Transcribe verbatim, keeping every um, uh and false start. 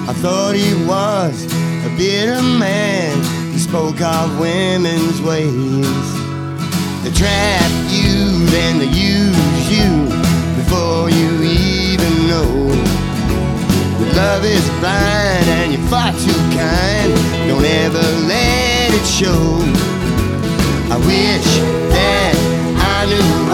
I thought he was a bitter man. He spoke of women's ways. They trap you, then they use you before you even know. But love is blind and you're far too kind. Don't ever let it show. I wish that I knew